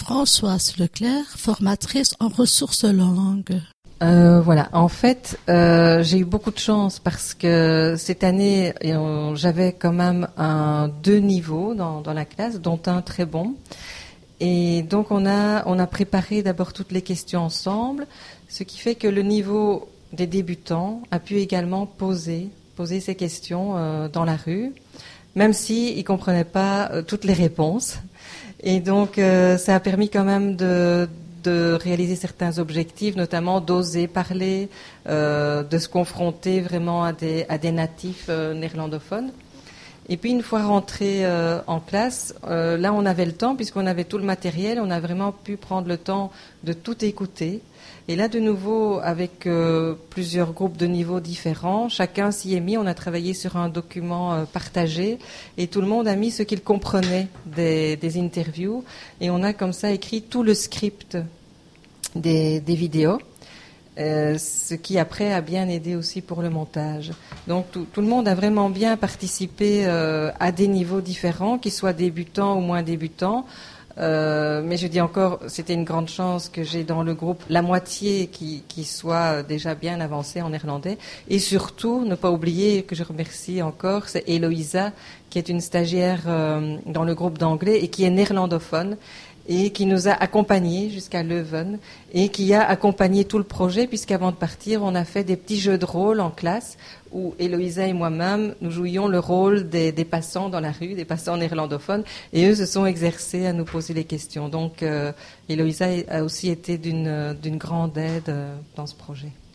Françoise Leclerc, formatrice en ressources langues. Voilà, en fait, j'ai eu beaucoup de chance parce que cette année, j'avais quand même deux niveaux dans la classe, dont un très bon. Et donc, on a préparé d'abord toutes les questions ensemble, ce qui fait que le niveau des débutants a pu également poser ces questions dans la rue, même s'ils ne comprenaient pas toutes les réponses. Et donc, ça a permis quand même de réaliser certains objectifs, notamment d'oser parler, de se confronter vraiment à des natifs néerlandophones. Et puis une fois rentrés en classe, là on avait le temps, puisqu'on avait tout le matériel, on a vraiment pu prendre le temps de tout écouter. Et là de nouveau, avec plusieurs groupes de niveaux différents, chacun s'y est mis, on a travaillé sur un document partagé, et tout le monde a mis ce qu'il comprenait des interviews, et on a comme ça écrit tout le script des vidéos. Ce qui après a bien aidé aussi pour le montage. Donc tout le monde a vraiment bien participé à des niveaux différents, qu'ils soient débutants ou moins débutants. Mais je dis encore, c'était une grande chance que j'ai dans le groupe la moitié qui soit déjà bien avancée en néerlandais. Et surtout, ne pas oublier que je remercie encore, c'est Eloïsa, qui est une stagiaire dans le groupe d'anglais et qui est néerlandophone, et qui nous a accompagnés jusqu'à Leuven et qui a accompagné tout le projet, puisqu'avant de partir, on a fait des petits jeux de rôle en classe où Eloïsa et moi-même, nous jouions le rôle des passants dans la rue, des passants néerlandophones, et eux se sont exercés à nous poser les questions. Donc, Eloïsa a aussi été d'une grande aide dans ce projet.